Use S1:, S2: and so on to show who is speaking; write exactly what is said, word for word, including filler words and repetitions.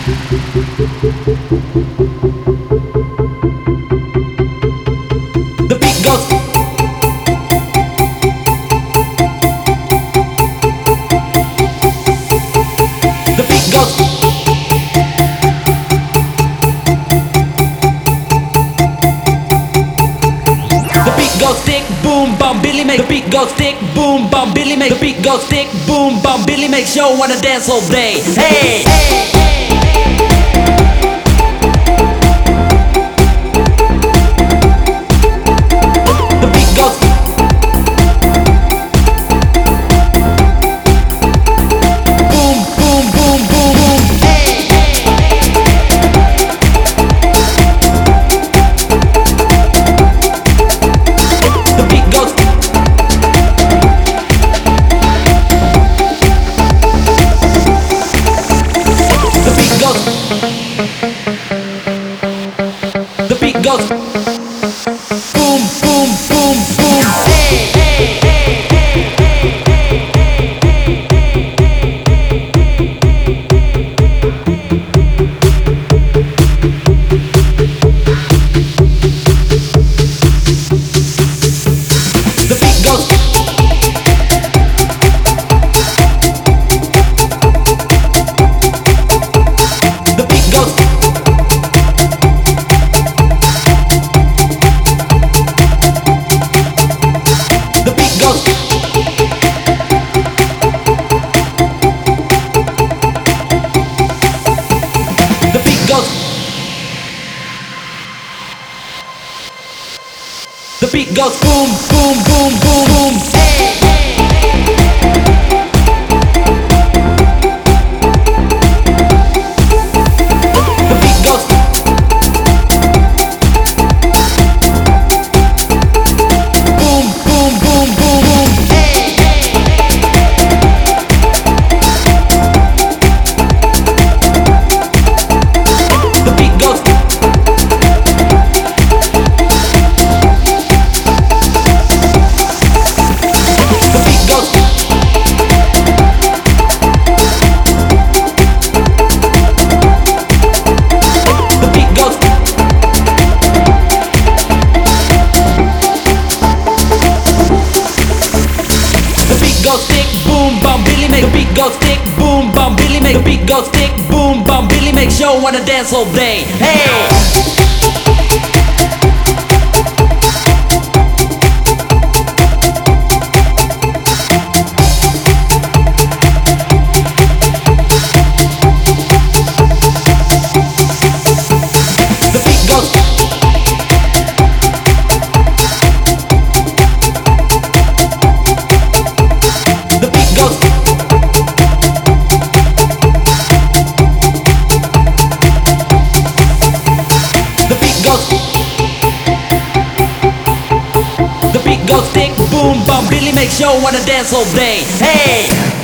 S1: The beat goes. The beat goes. The beat goes stick, boom, bum, Billy make. The beat goes stick, boom, bum, Billy make. The beat goes stick, boom, bum, Billy make. Show wanna dance all day. Hey. The beat goes. Boom, boom, boom, boom, boom. Hey. The beat goes. The beat goes. The beat goes. Boom, boom, boom, boom. Hey, hey, hey, hey, hey, hey, hey, The beat goes. The beat goes. The beat goes. The beat goes. The beat goes boom, boom, boom, boom, boom. Hey. The beat goes. Boom, boom, boom, boom, boom. Hey. The beat goes. The beat goes. The beat goes. The beat goes stick, boom, bum, Billy make. The beat goes stick, boom, bum, Billy make. The beat goes stick, boom, bum, Billy make. Show wanna dance all day. Hey. The beat goes. The beat goes. The beat goes. The beat goes stick, boom, bum, Billy make. Show wanna dance all day. Hey.